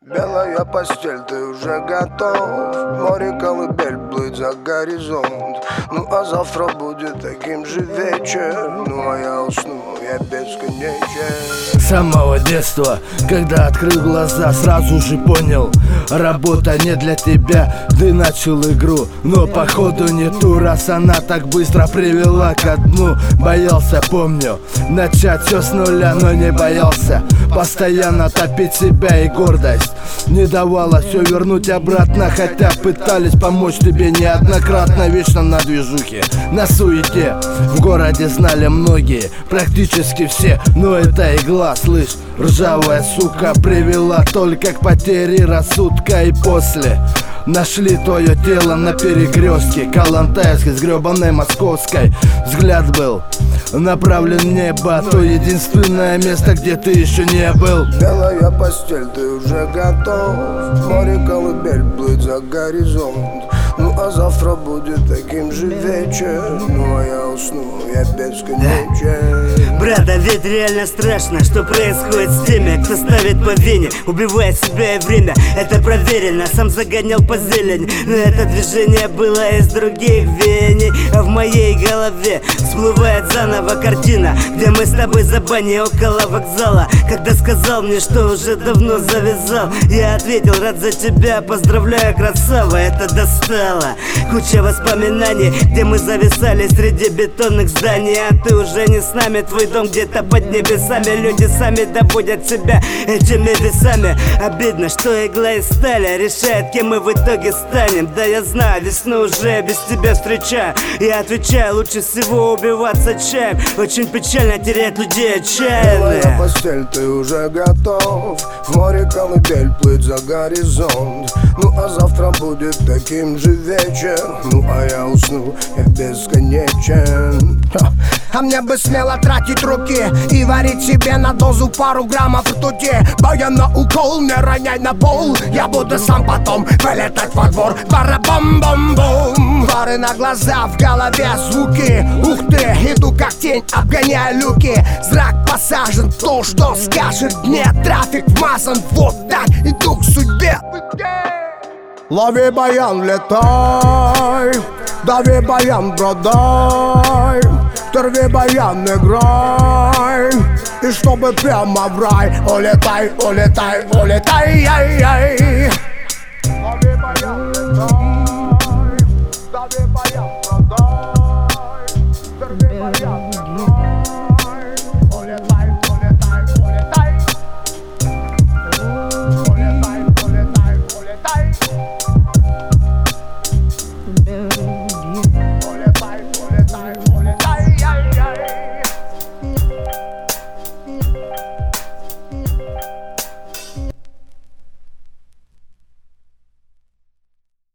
Белая постель, ты уже готов. В море колыбель плыть за горизонт. Ну а завтра будет таким же вечер. Ну а я усну, я бесконечен. С самого детства, когда открыл глаза, сразу же понял: работа не для тебя. Ты начал игру, но походу не ту, раз она так быстро привела ко дну. Боялся, помню, начать все с нуля, но не боялся постоянно топить себя, и гордость не давала все вернуть обратно. Хотя пытались помочь тебе неоднократно. Вечно на движухе, на суете. В городе знали многие, практически все. Но эта игла, слышь, ржавая сука, привела только к потере рассудка. И после нашли твое тело на перекрестке Калантайской с гребаной Московской. Взгляд был направлен в небо, то единственное место, где ты еще не был. Белая постель, ты уже готов. В море колыбель плыть за горизонт. Ну а завтра будет таким же вечер. Ну а я усну, я бесконечен. Брат, а ведь реально страшно, что происходит с теми, кто ставит по вине, убивая себя и время. Это проверено, сам загонял по зелени, но это движение было из других вений. А в моей голове всплывает заново картина, где мы с тобой за баней около вокзала. Когда сказал мне, что уже давно завязал, я ответил: рад за тебя, поздравляю, красава. Это достало. Куча воспоминаний, где мы зависали среди бетонных зданий. А ты уже не с нами, твой дом где-то под небесами. Люди сами доводят себя этими весами. Обидно, что игла из стали решает, кем мы в итоге станем. Да я знаю, весну уже без тебя встречаю. Я отвечаю: лучше всего убиваться чаем. Очень печально терять людей отчаянные. Белая постель, ты уже готов. В море колыбель плыть за горизонт. Ну а завтра будет таким же вечер. Ну а я усну, я бесконечен. А мне бы смело тратить руки и варить себе на дозу пару граммов ртути. Боя на укол, не роняй на пол. Я буду сам потом вылетать во двор. Бара-бам-бам-бум. Пары на глаза, в голове звуки. Ух ты, иду как тень, обгоняя люки. Зрак посажен, то, что скажет мне. Трафик вмазан, вот так иду к судьбе. Лови баян, летай. Дави баян, продай. Торви баян, играй. И чтобы прямо в рай. Улетай, улетай, улетай, ай-яй. Лови баян, летай. Дави баян, продай. Торви баян.